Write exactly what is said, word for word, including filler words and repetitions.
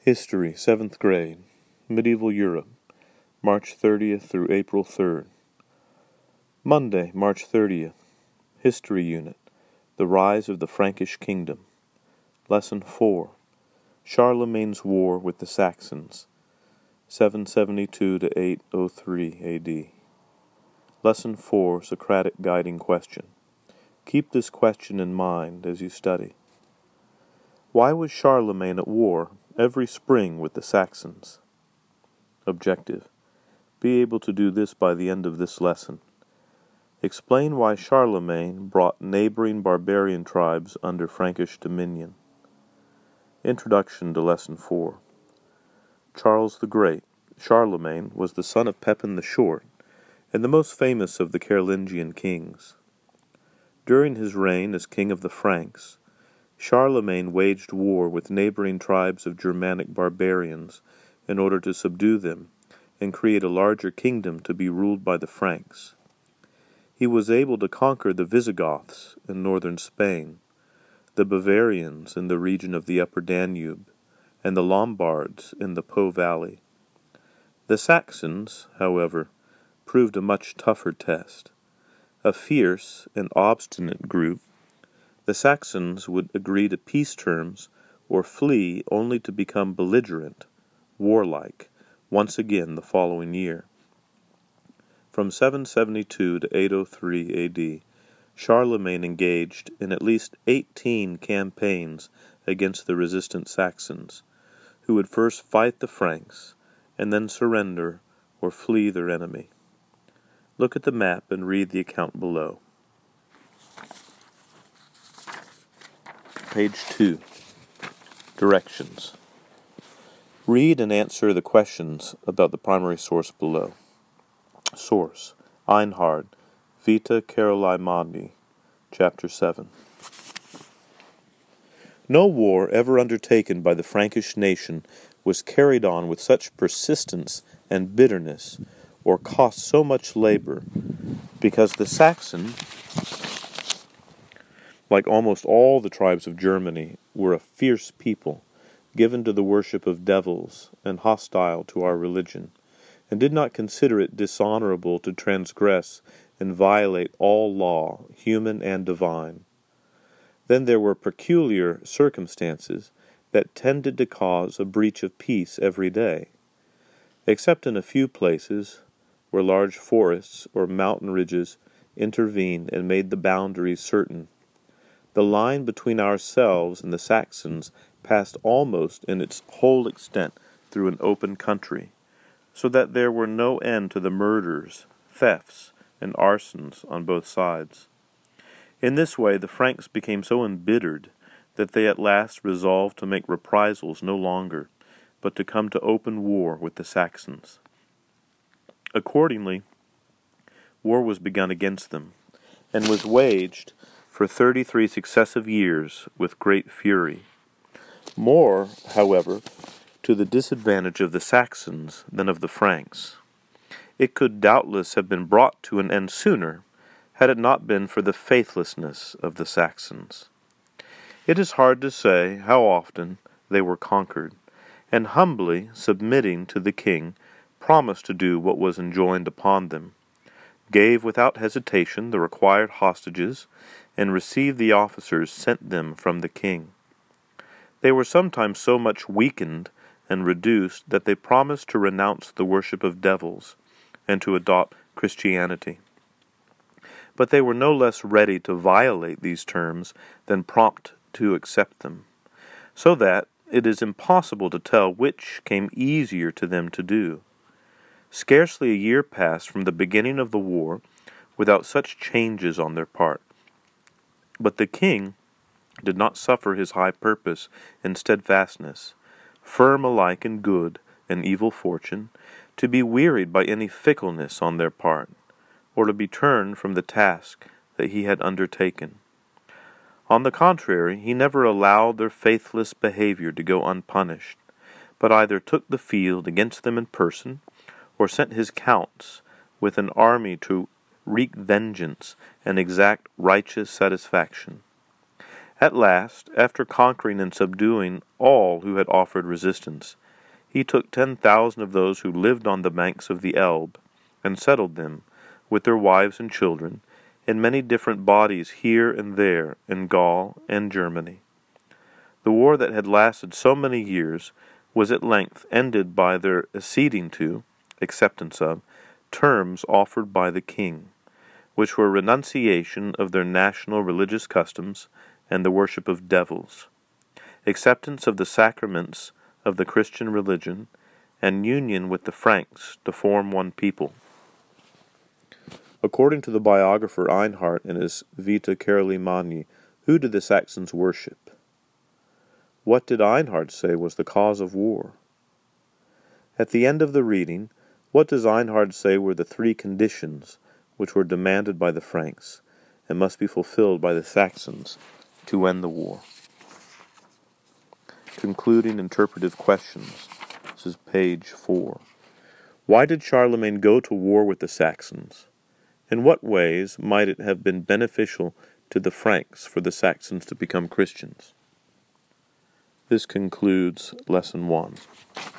History, seventh grade, Medieval Europe, March thirtieth through April third. Monday, March thirtieth, History Unit, The Rise of the Frankish Kingdom. Lesson four, Charlemagne's War with the Saxons, seven seventy-two to eight oh three A D. Lesson four, Socratic Guiding Question. Keep this question in mind as you study. Why was Charlemagne at war every spring with the Saxons? Objective. Be able to do this by the end of this lesson. Explain why Charlemagne brought neighboring barbarian tribes under Frankish dominion. Introduction to Lesson four. Charles the Great, Charlemagne, was the son of Pepin the Short, and the most famous of the Carolingian kings. During his reign as king of the Franks, Charlemagne waged war with neighboring tribes of Germanic barbarians in order to subdue them and create a larger kingdom to be ruled by the Franks. He was able to conquer the Visigoths in northern Spain, the Bavarians in the region of the upper Danube, and the Lombards in the Po Valley. The Saxons, however, proved a much tougher test. A fierce and obstinate group, the Saxons would agree to peace terms or flee only to become belligerent, warlike, once again the following year. From seven seventy-two to eight oh three A D, Charlemagne engaged in at least eighteen campaigns against the resistant Saxons, who would first fight the Franks and then surrender or flee their enemy. Look at the map and read the account below. Page two. Directions. Read and answer the questions about the primary source below. Source: Einhard, Vita Caroli Magni, Chapter seven. No war ever undertaken by the Frankish nation was carried on with such persistence and bitterness, or cost so much labor, because the Saxon, like almost all the tribes of Germany, were a fierce people, given to the worship of devils and hostile to our religion, and did not consider it dishonorable to transgress and violate all law, human and divine. Then there were peculiar circumstances that tended to cause a breach of peace every day. Except in a few places, where large forests or mountain ridges intervened and made the boundaries certain, the line between ourselves and the Saxons passed almost in its whole extent through an open country, so that there were no end to the murders, thefts, and arsons on both sides. In this way the Franks became so embittered that they at last resolved to make reprisals no longer, but to come to open war with the Saxons. Accordingly, war was begun against them, and was waged for thirty-three successive years with great fury. More, however, to the disadvantage of the Saxons than of the Franks. It could doubtless have been brought to an end sooner, had it not been for the faithlessness of the Saxons. It is hard to say how often they were conquered, and humbly submitting to the king, promised to do what was enjoined upon them, gave without hesitation the required hostages, and received the officers sent them from the king. They were sometimes so much weakened and reduced that they promised to renounce the worship of devils and to adopt Christianity. But they were no less ready to violate these terms than prompt to accept them, so that it is impossible to tell which came easier to them to do. Scarcely a year passed from the beginning of the war without such changes on their part. But the king did not suffer his high purpose and steadfastness, firm alike in good and evil fortune, to be wearied by any fickleness on their part, or to be turned from the task that he had undertaken. On the contrary, he never allowed their faithless behavior to go unpunished, but either took the field against them in person, or sent his counts with an army to wreak vengeance and exact righteous satisfaction. At last, after conquering and subduing all who had offered resistance, he took ten thousand of those who lived on the banks of the Elbe, and settled them, with their wives and children, in many different bodies here and there in Gaul and Germany. The war that had lasted so many years was at length ended by their acceding to, acceptance of, terms offered by the king, which were renunciation of their national religious customs and the worship of devils, acceptance of the sacraments of the Christian religion, and union with the Franks to form one people. According to the biographer Einhard in his Vita Carolinumani, who did the Saxons worship? What did Einhard say was the cause of war? At the end of the reading, what does Einhard say were the three conditions which were demanded by the Franks, and must be fulfilled by the Saxons to end the war? Concluding interpretive questions. This is page four. Why did Charlemagne go to war with the Saxons? In what ways might it have been beneficial to the Franks for the Saxons to become Christians? This concludes Lesson one.